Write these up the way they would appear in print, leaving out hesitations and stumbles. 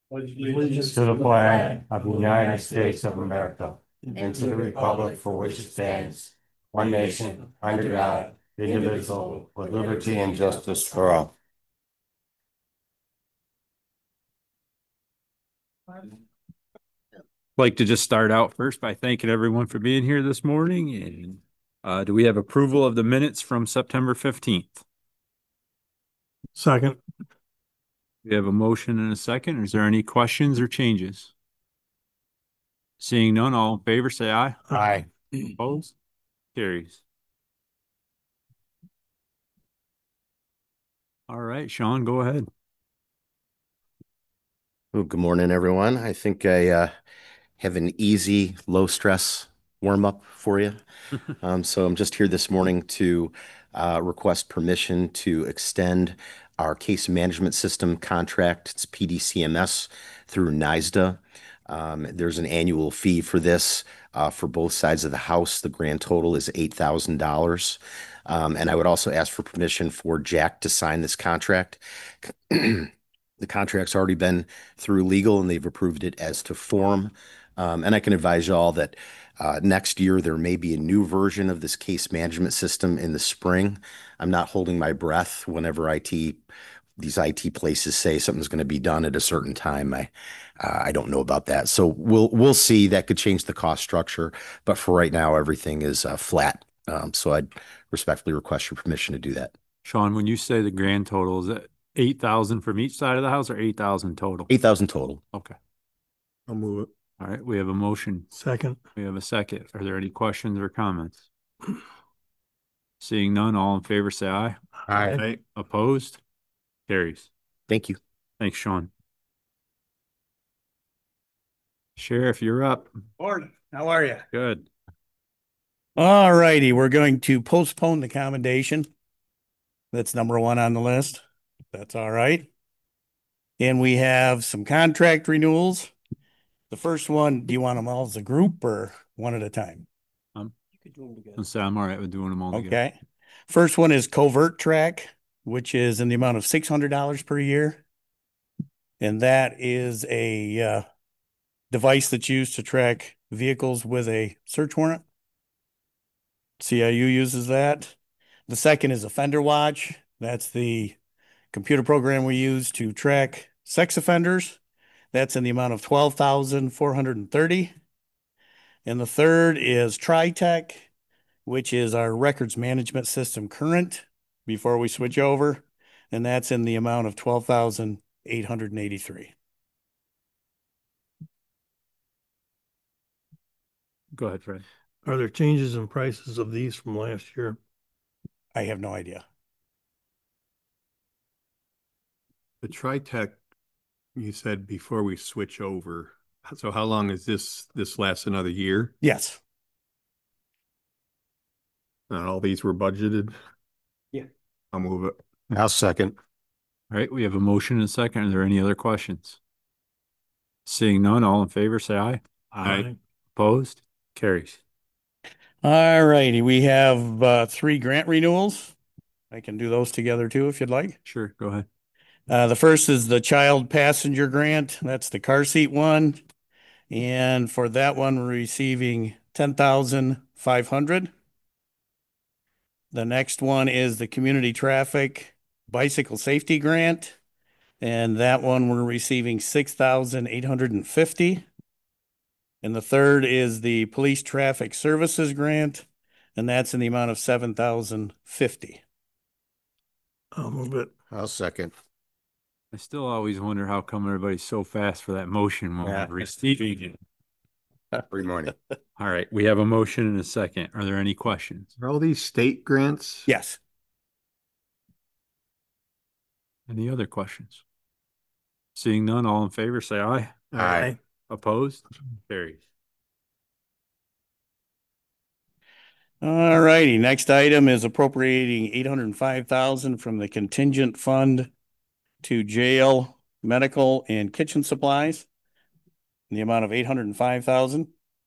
Allegiance to the flag of the United States of America and to the republic for which it stands, one nation, under God, indivisible, with liberty and justice for all. Like to just start out first by thanking everyone for being here this morning. And do we have approval of the minutes from September 15th? Second. We have a motion and a second. Is there any questions or changes? Seeing none, all in favor, say aye. Aye. Opposed? Carries. All right, Sean, go ahead. Well, good morning, everyone. I think I have an easy, low stress warm up for you. So I'm just here this morning to request permission to extend our case management system contract. It's PDCMS through NYSDA. There's an annual fee for this for both sides of the house. The grand total is $8,000. And I would also ask for permission for Jack to sign this contract. The contract's already been through legal and they've approved it as to form. And I can advise you all that next year there may be a new version of this case management system in the spring. I'm not holding my breath whenever these IT places say something's going to be done at a certain time. I don't know about that. So we'll see. That could change the cost structure, but for right now, everything is flat. So I'd respectfully request your permission to do that. Sean, when you say the grand total, is it 8,000 from each side of the house or 8,000 total? 8,000 total. Okay. I'll move it. All right, we have a motion. Second. We have a second. Are there any questions or comments? Seeing none, all in favor, say aye. Aye. Opposed? Carries. Thank you. Thanks, Sean. Sheriff, you're up. Morning. How are you? Good. All righty. We're going to postpone the commendation. That's number one on the list. That's all right. And we have some contract renewals. The first one, do you want them all as a group or one at a time? You could do them together. So I'm all right with doing them all together. Okay. First one is Covert Track, which is in the amount of $600 per year. And that is a device that's used to track vehicles with a search warrant. CIU uses that. The second is Offender Watch. That's the computer program we use to track sex offenders. That's in the amount of $12,430. And the third is TriTech, which is our records management system current before we switch over. And that's in the amount of $12,883. Go ahead, Fred. Are there changes in prices of these from last year? I have no idea. The TriTech, you said before we switch over. So how long is this lasts another year? Yes. And all these were budgeted? Yeah. I'll move it. I'll second. All right, we have a motion and a second. Are there any other questions? Seeing none, all in favor, say aye. Aye. Opposed? Carries. All righty. We have 3 grant renewals. I can do those together too if you'd like. Sure, go ahead. The first is the child passenger grant. That's the car seat one. And for that one, we're receiving $10,500. The next one is the community traffic bicycle safety grant. And that one we're receiving $6,850. And the third is the police traffic services grant. And that's in the amount of $7,050. I'll move it. I'll second. I still always wonder how come everybody's so fast for that motion when we're receiving it. Every morning. All right, we have a motion and a second. Are there any questions? Are all these state grants? Yes. Any other questions? Seeing none, all in favor, say aye. Aye. Opposed? Carries. All righty. Next item is appropriating $805,000 from the contingent fund to jail, medical, and kitchen supplies in the amount of $805,000.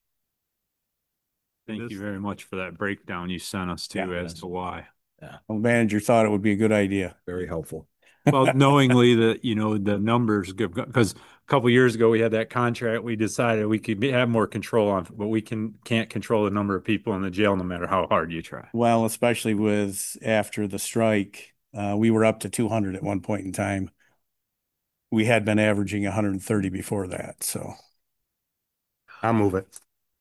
Thank you very much for that breakdown you sent us to as to why. The manager thought it would be a good idea. Very helpful. Well, knowingly that, you know, the numbers, because a couple years ago we had that contract, we decided we could have more control on, but we can't control the number of people in the jail no matter how hard you try. Well, especially with after the strike, we were up to 200 at one point in time. We had been averaging 130 before that, so. I'll move it.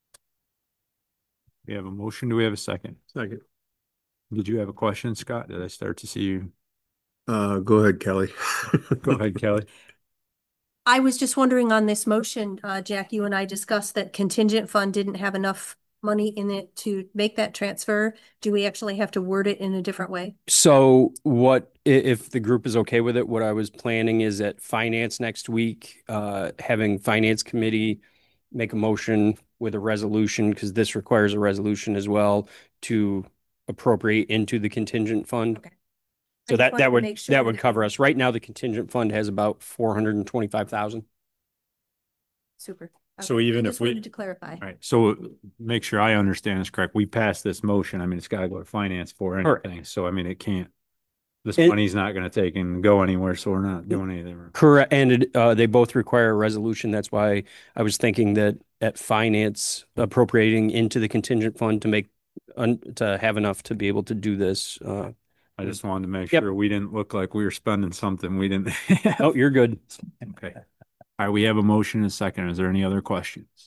We have a motion. Do we have a second? Second. Did you have a question, Scott? Did I start to see you? Go ahead, Kelly. Go ahead, Kelly. I was just wondering on this motion, Jack, you and I discussed that contingent fund didn't have enough money in it to make that transfer. Do we actually have to word it in a different way? So if the group is okay with it, what I was planning is at finance next week, having finance committee make a motion with a resolution, because this requires a resolution as well, to appropriate into the contingent fund. Okay. So I just wanted to would make sure that it cover was- us. Right now, the contingent fund has about 425,000. Super. So Okay. even I if just we- wanted to clarify. All right, so make sure I understand this correct. We passed this motion. I mean, it's gotta go to finance for Correct. anything. So I mean, it can't. This And- money's not gonna take and go anywhere, so we're not doing anything. Correct. And they both require a resolution. That's why I was thinking that at finance appropriating into the contingent fund to make, to have enough to be able to do this. I just wanted to make Yep. sure we didn't look like we were spending something we didn't. Oh, you're good. Okay. All right, we have a motion and a second. Is there any other questions?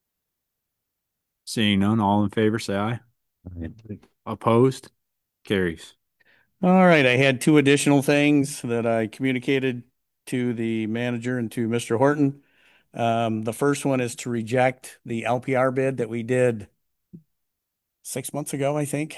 Seeing none, all in favor, say aye. Opposed? Carries. All right, I had two additional things that I communicated to the manager and to Mr. Horton. The first one is to reject the LPR bid that we did 6 months ago, I think.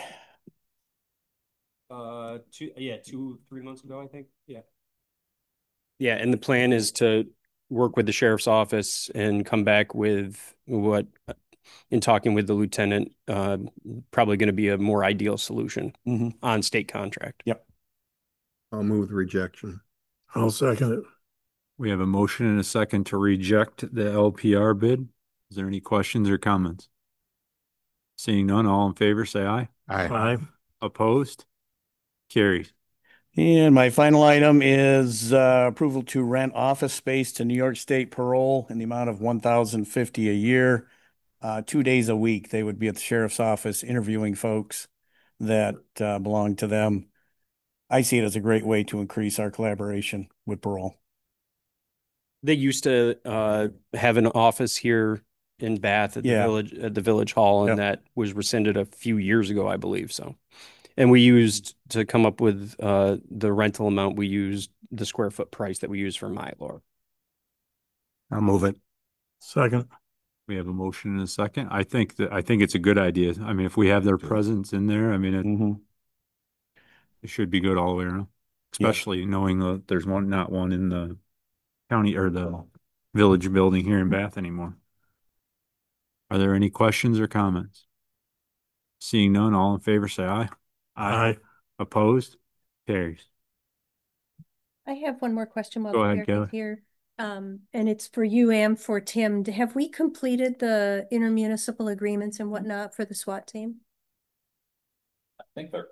2-3 months ago, I think. Yeah. Yeah, and the plan is to work with the sheriff's office and come back with what, in talking with the lieutenant, probably going to be a more ideal solution on state contract. Yep. I'll move the rejection. I'll second it. We have a motion and a second to reject the LPR bid. Is there any questions or comments? Seeing none, all in favor, say aye. Aye. Opposed? Carries. And my final item is approval to rent office space to New York State Parole in the amount of $1,050 a year. 2 days a week, they would be at the sheriff's office interviewing folks that belong to them. I see it as a great way to increase our collaboration with parole. They used to have an office here in Bath at the village hall, and that was rescinded a few years ago, I believe. So, and we used to come up with the rental amount. We used the square foot price that we use for Mylor. I'll move it. Second. We have a motion and a second. I think it's a good idea. I mean, if we have their presence in there, I mean, it should be good all the way around, especially knowing that there's not one in the county or the village building here in Bath anymore. Are there any questions or comments? Seeing none, all in favor, say aye. Aye. Opposed? Carries. I have one more question while Go ahead, Eric Kelly. is here. And it's for you and for Tim. Have we completed the intermunicipal agreements and whatnot for the SWAT team? I think they're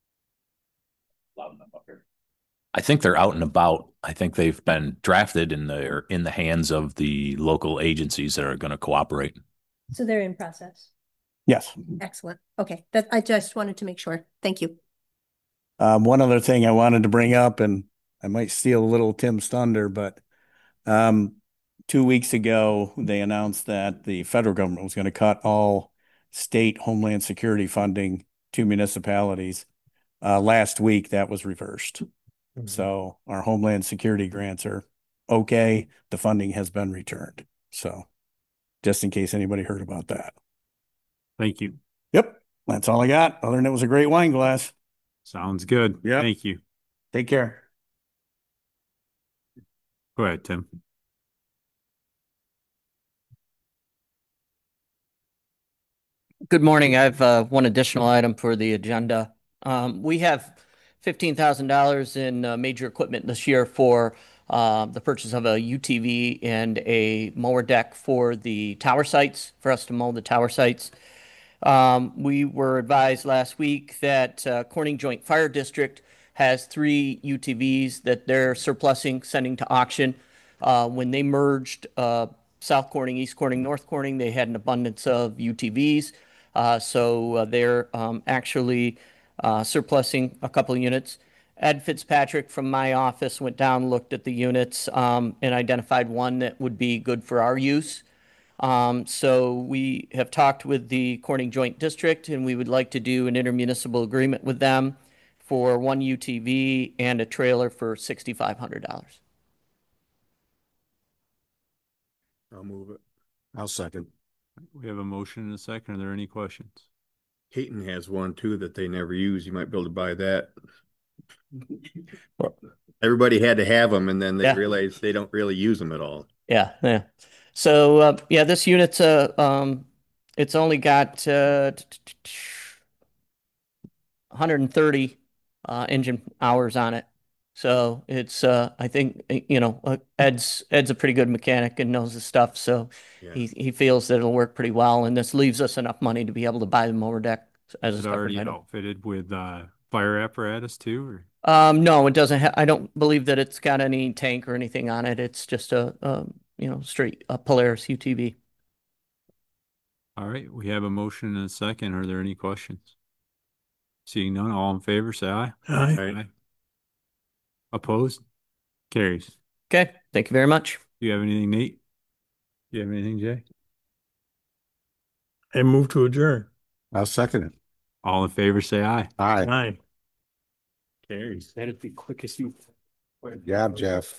out and about. I think they've been drafted and they're in the hands of the local agencies that are going to cooperate. So they're in process. Yes. Excellent. Okay. I just wanted to make sure. Thank you. One other thing I wanted to bring up, and I might steal a little Tim's thunder, but 2 weeks ago, they announced that the federal government was going to cut all state homeland security funding to municipalities. Last week, that was reversed. So our homeland security grants are okay. The funding has been returned. So just in case anybody heard about that. Thank you. Yep. That's all I got. Other than it was a great wine glass. Sounds good. Yep. Thank you. Take care. Go ahead, Tim. Good morning. I have one additional item for the agenda. We have $15,000 in major equipment this year for the purchase of a UTV and a mower deck for the tower sites, for us to mow the tower sites. We were advised last week that Corning Joint Fire District has 3 UTVs that they're surplusing, sending to auction. When they merged South Corning, East Corning, North Corning, they had an abundance of UTVs. So they're actually surplusing a couple of units. Ed Fitzpatrick from my office went down, looked at the units, and identified one that would be good for our use. So we have talked with the Corning Joint District, and we would like to do an intermunicipal agreement with them for 1 UTV and a trailer for $6,500. I'll move it. I'll second. We have a motion and a second. Are there any questions? Hayton has one too that they never use. You might be able to buy that. Everybody had to have them, and then they Yeah. realized they don't really use them at all. Yeah, yeah. So yeah, this unit's it's only got 130 engine hours on it. So it's I think Ed's a pretty good mechanic and knows his stuff, so Yeah. he feels that it'll work pretty well, and this leaves us enough money to be able to buy the mower deck as a Is it separate already item. outfitted with fire apparatus too, or? No, it doesn't have, I don't believe that it's got any tank or anything on it. It's just a straight Polaris UTV. All right, we have a motion and a second. Are there any questions? Seeing none, all in favor, say aye. Aye. Opposed? Carries. Okay, thank you very much. Do you have anything, Nate? Do you have anything, Jay? I move to adjourn. I'll second it. All in favor, say aye. Aye. Aye. Carries. That'd be quick as you. Good job, Jeff.